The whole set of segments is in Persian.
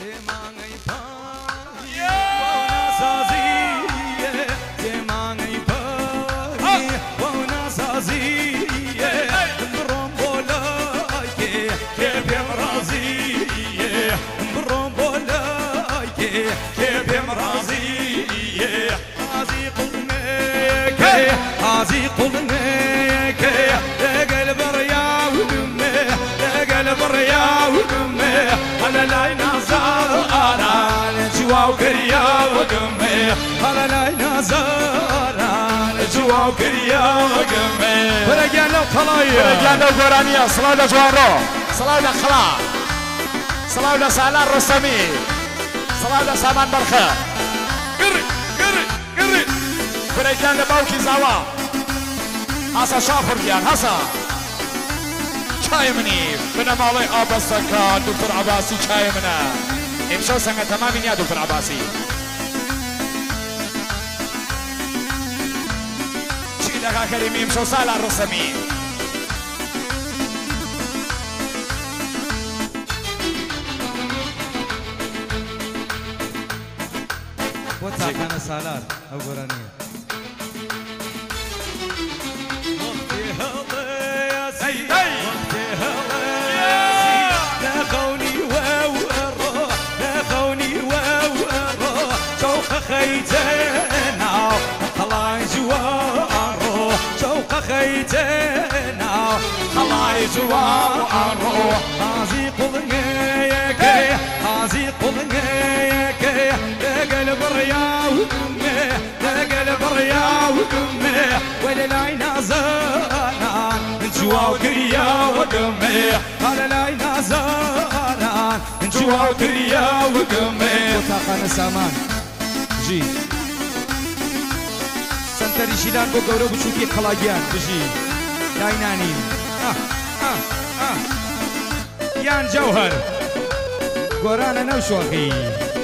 هازي قلنيك يا قلب الرياض ودمي يا قلب الرياض ودمي انا لا نازل انا جواك الرياض ودمي انا لا نازل انا جواك الرياض ودمي فرجعنا وخلايا فرجعنا وقرانيا صلاة جوارو صلاة خلا صلاة سالار رسمي صلاة سامان برخه قري قري قري فرجعنا باوكي زاوا هسا شافر جان هسا چای منی بنمالی آبستکا دکتر عباسی چای منه امشو سنگه تمامین یا دکتر عباسی چی دقا کریمی امشو سالا رسمی وتعكنا سالار او قرانيه خيتنا خلاي جوارو شوق خيتنا خلاي جوارو هازي قلنيك هازي قلنيك يا قلب الرياض يا قلب الرياض ولا لا نازانا جواك الرياض ولا لا نازانا جواك الرياض وطاقنا سامان جي سنتري شيلان بو گورو بچوکی خلاگیان بجي داينانين يان جوهر قرانا نوشوخي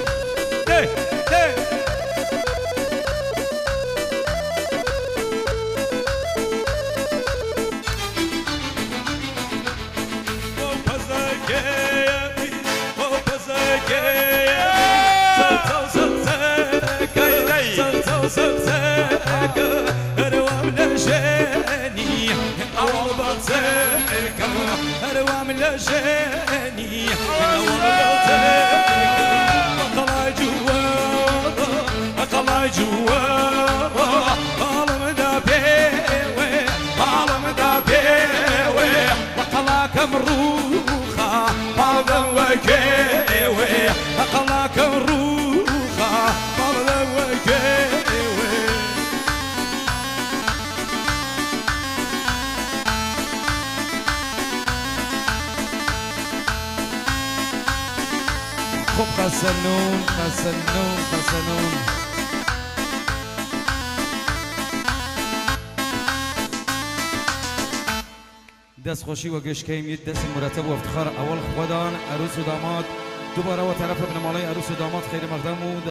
هروام لجاني أول بطيك هروام لجاني أول بطيك أطلع جوارا أطلع جوارا عالم دا بيوي عالم دا بيوي وطلع كمروخة بعضا وكيوي أطلع كمروخة بعضا وكيوي خب خسنون خسنون خسنون دست خوشی و گشکیم یه دست مرتب و افتخار اول خودان عروس و داماد دوباره و طرف ابن مالای عروس و داماد خیر مقدم و